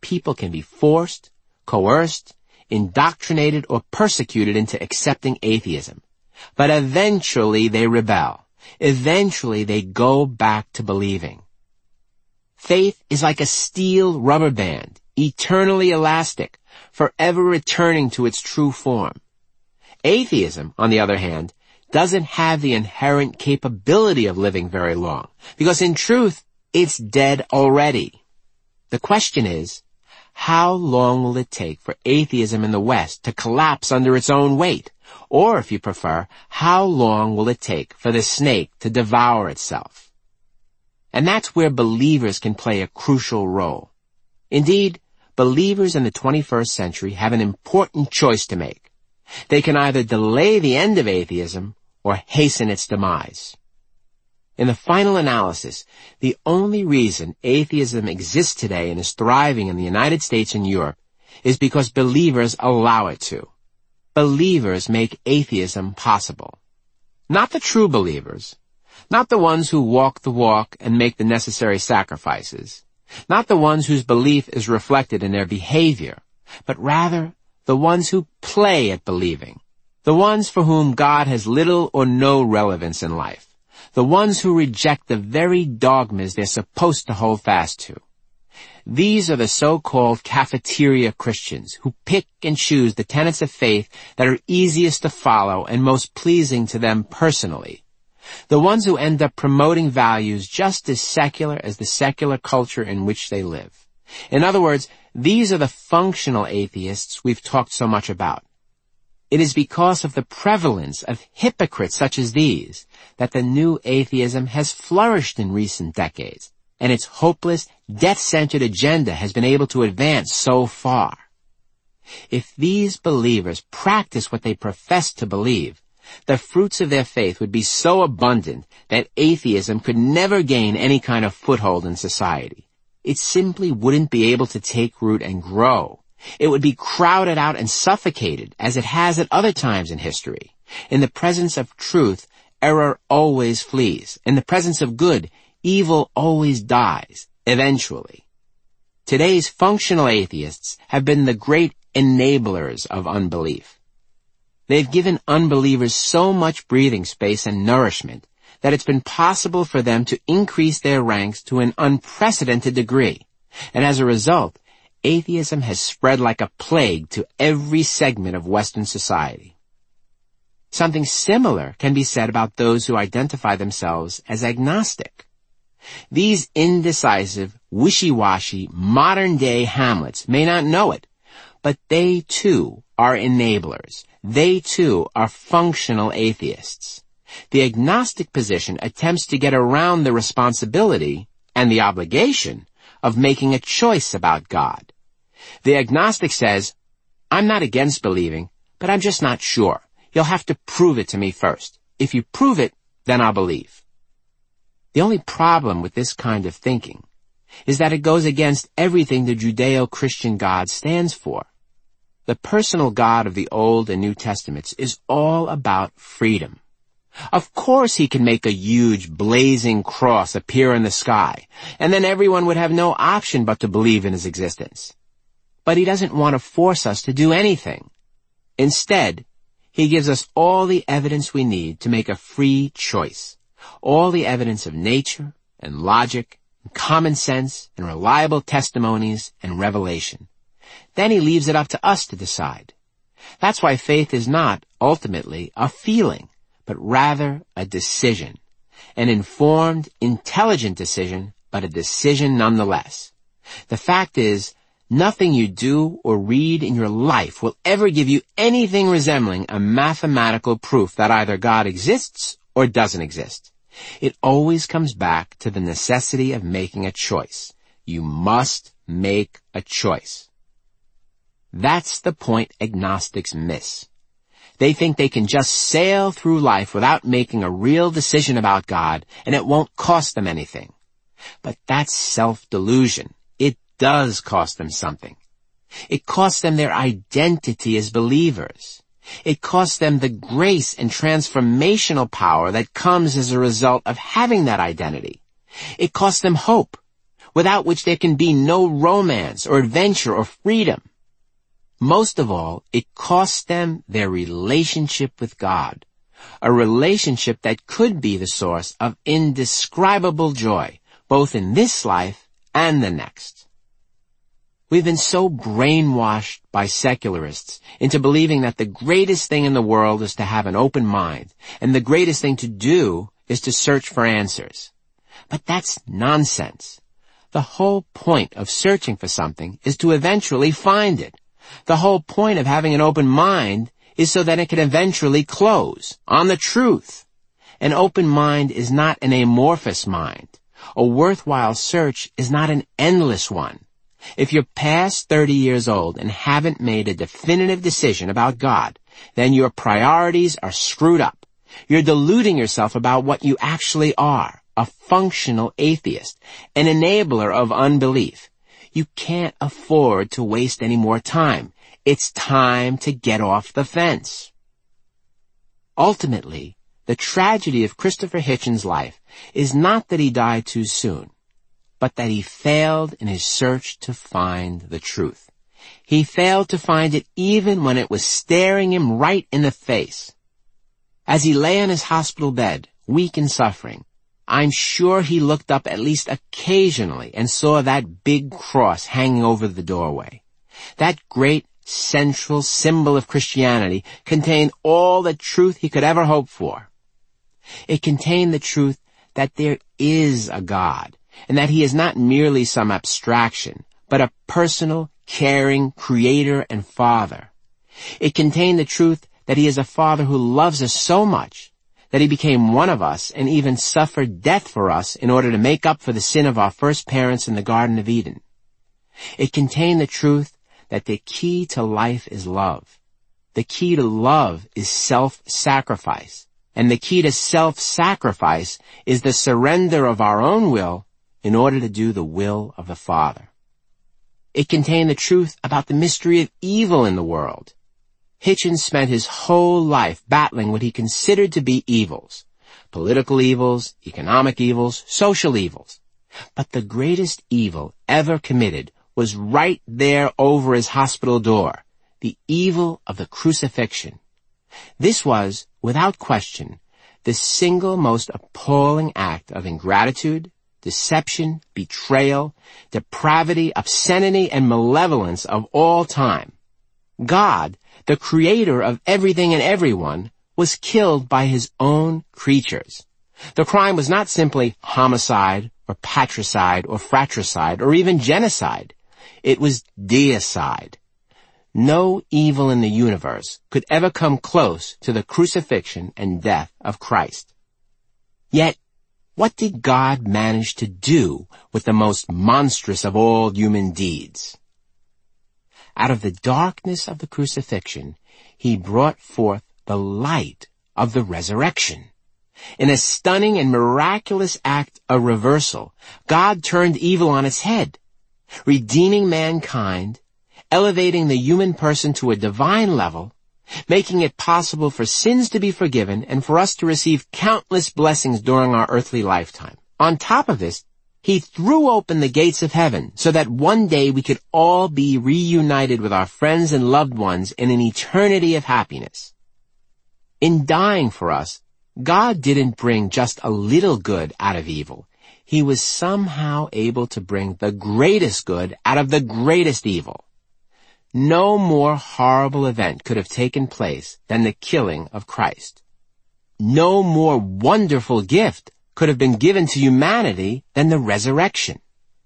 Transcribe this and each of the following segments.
people can be forced, coerced, indoctrinated, or persecuted into accepting atheism. But eventually they rebel. Eventually they go back to believing. Faith is like a steel rubber band, eternally elastic, forever returning to its true form. Atheism, on the other hand, doesn't have the inherent capability of living very long, because in truth, it's dead already. The question is, how long will it take for atheism in the West to collapse under its own weight? Or, if you prefer, how long will it take for the snake to devour itself? And that's where believers can play a crucial role. Indeed, believers in the 21st century have an important choice to make. They can either delay the end of atheism or hasten its demise. In the final analysis, the only reason atheism exists today and is thriving in the United States and Europe is because believers allow it to. Believers make atheism possible. Not the true believers, not the ones who walk the walk and make the necessary sacrifices, not the ones whose belief is reflected in their behavior, but rather the ones who play at believing, the ones for whom God has little or no relevance in life, the ones who reject the very dogmas they're supposed to hold fast to. These are the so-called cafeteria Christians who pick and choose the tenets of faith that are easiest to follow and most pleasing to them personally. The ones who end up promoting values just as secular as the secular culture in which they live. In other words, these are the functional atheists we've talked so much about. It is because of the prevalence of hypocrites such as these that the new atheism has flourished in recent decades, and its hopeless, death-centered agenda has been able to advance so far. If these believers practice what they profess to believe, the fruits of their faith would be so abundant that atheism could never gain any kind of foothold in society. It simply wouldn't be able to take root and grow. It would be crowded out and suffocated, as it has at other times in history. In the presence of truth, error always flees. In the presence of good, evil always dies, eventually. Today's functional atheists have been the great enablers of unbelief. They've given unbelievers so much breathing space and nourishment that it's been possible for them to increase their ranks to an unprecedented degree. And as a result, atheism has spread like a plague to every segment of Western society. Something similar can be said about those who identify themselves as agnostic. These indecisive, wishy-washy, modern-day Hamlets may not know it, but they too are enablers. They too are functional atheists. The agnostic position attempts to get around the responsibility and the obligation of making a choice about God. The agnostic says, I'm not against believing, but I'm just not sure. You'll have to prove it to me first. If you prove it, then I'll believe. The only problem with this kind of thinking is that it goes against everything the Judeo-Christian God stands for. The personal God of the Old and New Testaments is all about freedom. Of course he can make a huge, blazing cross appear in the sky, and then everyone would have no option but to believe in his existence. But he doesn't want to force us to do anything. Instead, he gives us all the evidence we need to make a free choice, all the evidence of nature and logic and common sense and reliable testimonies and revelation. Then he leaves it up to us to decide. That's why faith is not, ultimately, a feeling, but rather a decision. An informed, intelligent decision, but a decision nonetheless. The fact is, nothing you do or read in your life will ever give you anything resembling a mathematical proof that either God exists or doesn't exist. It always comes back to the necessity of making a choice. You must make a choice. That's the point agnostics miss. They think they can just sail through life without making a real decision about God, and it won't cost them anything. But that's self-delusion. It does cost them something. It costs them their identity as believers. It costs them the grace and transformational power that comes as a result of having that identity. It costs them hope. without which there can be no romance or adventure or freedom. Most of all, it costs them their relationship with God, a relationship that could be the source of indescribable joy, both in this life and the next. We've been so brainwashed by secularists into believing that the greatest thing in the world is to have an open mind, and the greatest thing to do is to search for answers. But that's nonsense. The whole point of searching for something is to eventually find it. The whole point of having an open mind is so that it can eventually close on the truth. An open mind is not an amorphous mind. A worthwhile search is not an endless one. If you're past 30 years old and haven't made a definitive decision about God, then your priorities are screwed up. You're deluding yourself about what you actually are, a functional atheist, an enabler of unbelief. You can't afford to waste any more time. It's time to get off the fence. Ultimately, the tragedy of Christopher Hitchens' life is not that he died too soon, but that he failed in his search to find the truth. He failed to find it even when it was staring him right in the face. As he lay on his hospital bed, weak and suffering, I'm sure he looked up at least occasionally and saw that big cross hanging over the doorway. That great central symbol of Christianity contained all the truth he could ever hope for. It contained the truth that there is a God, and that he is not merely some abstraction, but a personal, caring creator and father. It contained the truth that he is a father who loves us so much that he became one of us and even suffered death for us in order to make up for the sin of our first parents in the Garden of Eden. It contained the truth that the key to life is love. The key to love is self-sacrifice. And the key to self-sacrifice is the surrender of our own will in order to do the will of the Father. It contained the truth about the mystery of evil in the world. Hitchens spent his whole life battling what he considered to be evils. Political evils, economic evils, social evils. But the greatest evil ever committed was right there over his hospital door, the evil of the crucifixion. This was, without question, the single most appalling act of ingratitude, deception, betrayal, depravity, obscenity, and malevolence of all time. God, the creator of everything and everyone, was killed by his own creatures. The crime was not simply homicide or patricide or fratricide or even genocide. It was deicide. No evil in the universe could ever come close to the crucifixion and death of Christ. Yet, what did God manage to do with the most monstrous of all human deeds? Out of the darkness of the crucifixion, he brought forth the light of the resurrection. In a stunning and miraculous act of reversal, God turned evil on its head, redeeming mankind, elevating the human person to a divine level, making it possible for sins to be forgiven and for us to receive countless blessings during our earthly lifetime. On top of this, he threw open the gates of heaven so that one day we could all be reunited with our friends and loved ones in an eternity of happiness. In dying for us, God didn't bring just a little good out of evil. He was somehow able to bring the greatest good out of the greatest evil. No more horrible event could have taken place than the killing of Christ. No more wonderful gift could have been given to humanity than the resurrection.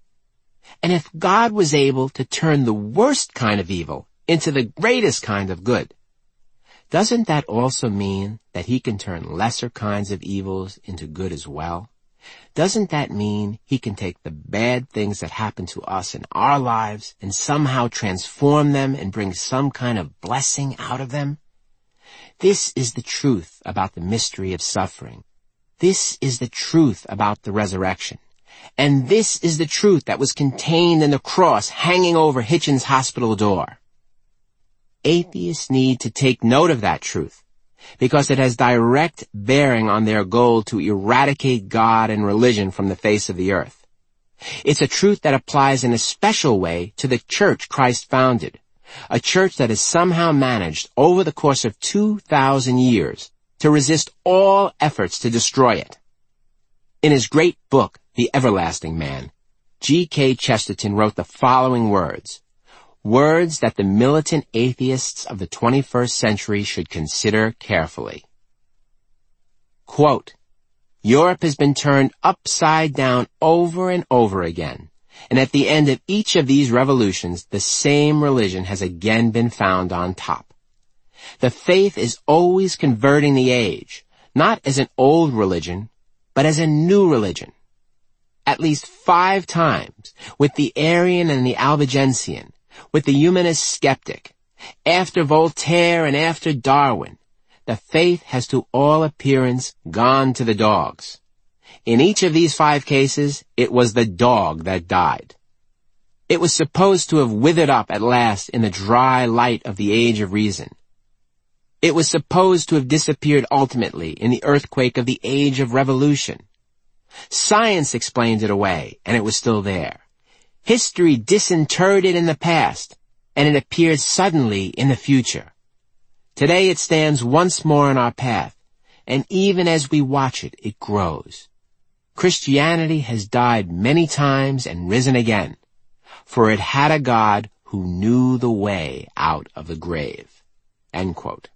And if God was able to turn the worst kind of evil into the greatest kind of good, doesn't that also mean that he can turn lesser kinds of evils into good as well? Doesn't that mean he can take the bad things that happen to us in our lives and somehow transform them and bring some kind of blessing out of them? This is the truth about the mystery of suffering. This is the truth about the resurrection. And this is the truth that was contained in the cross hanging over Hitchens' hospital door. Atheists need to take note of that truth, because it has direct bearing on their goal to eradicate God and religion from the face of the earth. It's a truth that applies in a special way to the church Christ founded, a church that has somehow managed over the course of 2,000 years to resist all efforts to destroy it. In his great book, The Everlasting Man, G.K. Chesterton wrote the following words that the militant atheists of the 21st century should consider carefully. Quote, Europe has been turned upside down over and over again, and at the end of each of these revolutions, the same religion has again been found on top. The faith is always converting the age, not as an old religion, but as a new religion. At least 5 times, with the Arian and the Albigensian, with the humanist skeptic, after Voltaire and after Darwin, the faith has to all appearance gone to the dogs. In each of these 5 cases, it was the dog that died. It was supposed to have withered up at last in the dry light of the age of reason. It was supposed to have disappeared ultimately in the earthquake of the age of revolution. Science explained it away, and it was still there. History disinterred it in the past, and it appeared suddenly in the future. Today it stands once more in our path, and even as we watch it, it grows. Christianity has died many times and risen again, for it had a God who knew the way out of the grave. End quote.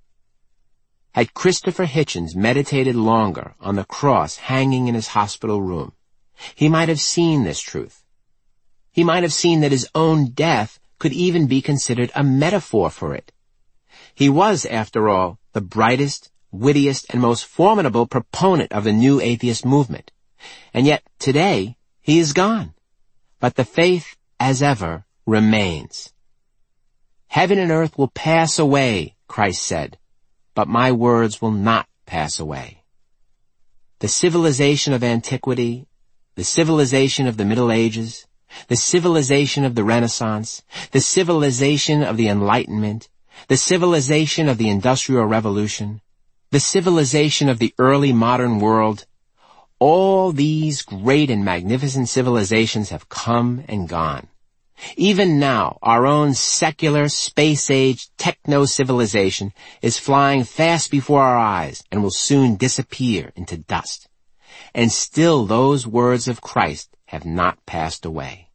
Had Christopher Hitchens meditated longer on the cross hanging in his hospital room, he might have seen this truth. He might have seen that his own death could even be considered a metaphor for it. He was, after all, the brightest, wittiest, and most formidable proponent of the new atheist movement. And yet, today, he is gone. But the faith, as ever, remains. Heaven and earth will pass away, Christ said, but my words will not pass away. The civilization of antiquity, the civilization of the Middle Ages, the civilization of the Renaissance, the civilization of the Enlightenment, the civilization of the Industrial Revolution, the civilization of the early modern world, all these great and magnificent civilizations have come and gone. Even now, our own secular, space-age, techno-civilization is flying fast before our eyes and will soon disappear into dust. And still those words of Christ have not passed away.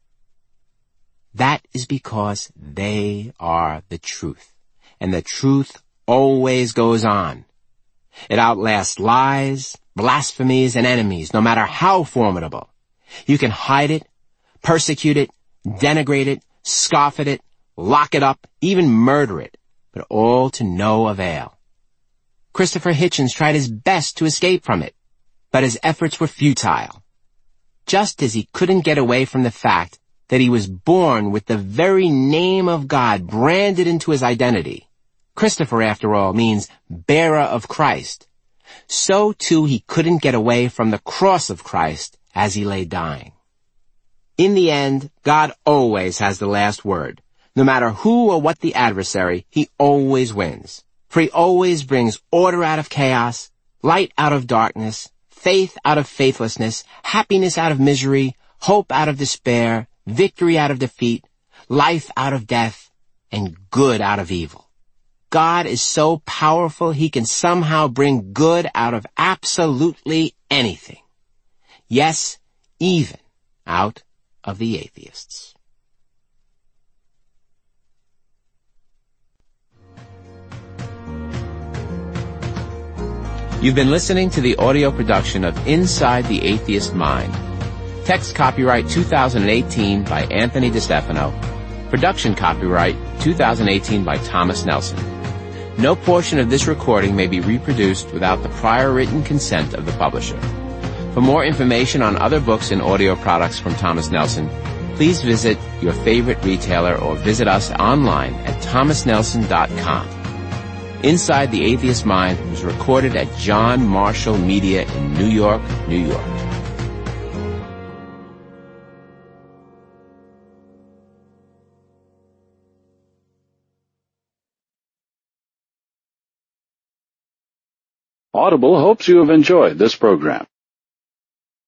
That is because they are the truth, and the truth always goes on. It outlasts lies, blasphemies, and enemies, no matter how formidable. You can hide it, persecute it, denigrate it, scoff at it, lock it up, even murder it, but all to no avail. Christopher Hitchens tried his best to escape from it, but his efforts were futile. Just as he couldn't get away from the fact that he was born with the very name of God branded into his identity. Christopher, after all, means bearer of Christ. So too he couldn't get away from the cross of Christ as he lay dying. In the end, God always has the last word. No matter who or what the adversary, he always wins. For he always brings order out of chaos, light out of darkness, faith out of faithlessness, happiness out of misery, hope out of despair, victory out of defeat, life out of death, and good out of evil. God is so powerful he can somehow bring good out of absolutely anything. Yes, even out of the atheists. You've been listening to the audio production of Inside the Atheist Mind. Text copyright 2018 by Anthony DeStefano. Production copyright 2018 by Thomas Nelson. No portion of this recording may be reproduced without the prior written consent of the publisher. For more information on other books and audio products from Thomas Nelson, please visit your favorite retailer or visit us online at thomasnelson.com. Inside the Atheist Mind was recorded at John Marshall Media in New York, New York. Audible hopes you have enjoyed this program.